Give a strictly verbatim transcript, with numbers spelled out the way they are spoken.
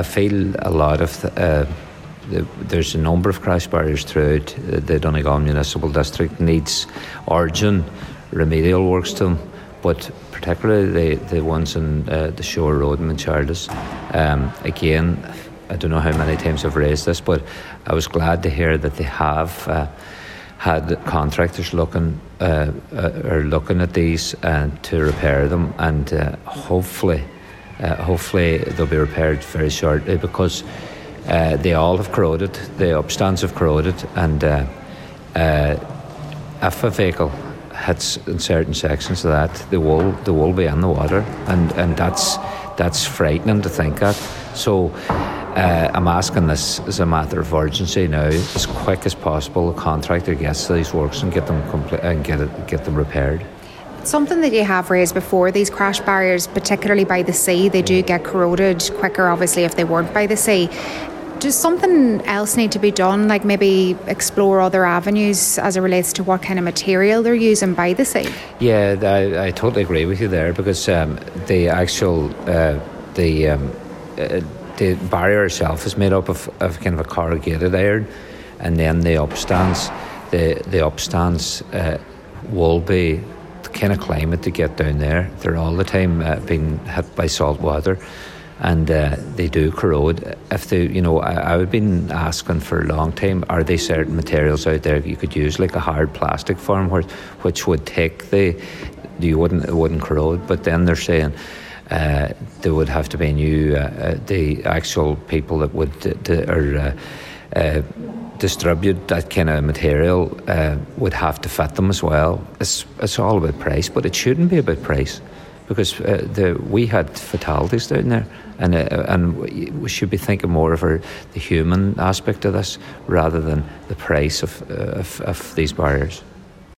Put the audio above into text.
I feel a lot of the, uh, the, there's a number of crash barriers throughout the Donegal Municipal District needs urgent remedial works to them, but particularly the, the ones in uh, the Shore Road in Charles. Um, again, I don't know how many times I've raised this, but I was glad to hear that they have uh, had contractors looking uh, uh, are looking at these uh, to repair them, and uh, hopefully, uh, hopefully they'll be repaired very shortly, because uh, they all have corroded. The upstands have corroded, and uh, uh, if a vehicle hits in certain sections of that, they will they will be in the water, and and that's that's frightening to think at. So. Uh, I'm asking this as a matter of urgency now, as quick as possible. The contractor gets to these works and get them compl- and get it, get them repaired. Something that you have raised before, these crash barriers, particularly by the sea, they do get corroded quicker, obviously, if they weren't by the sea. Does something else need to be done, like maybe explore other avenues as it relates to what kind of material they're using by the sea? Yeah, I, I totally agree with you there, because um, the actual uh, the um, uh, the barrier itself is made up of, of kind of a corrugated iron, and then the upstands, the the upstands uh, will be the kind of climate to get down there. They're all the time uh, being hit by salt water, and uh, they do corrode. If they, you know, I, I've been asking for a long time, are there certain materials out there you could use, like a hard plastic form, which which would take the, you wouldn't it wouldn't corrode, but then they're saying. Uh, there would have to be new, uh, uh, the actual people that would d- d- or, uh, uh, distribute that kind of material uh, would have to fit them as well. It's, it's all about price, but it shouldn't be about price, because uh, the, we had fatalities down there, and uh, and we should be thinking more of our, the human aspect of this rather than the price of, uh, of, of these barriers.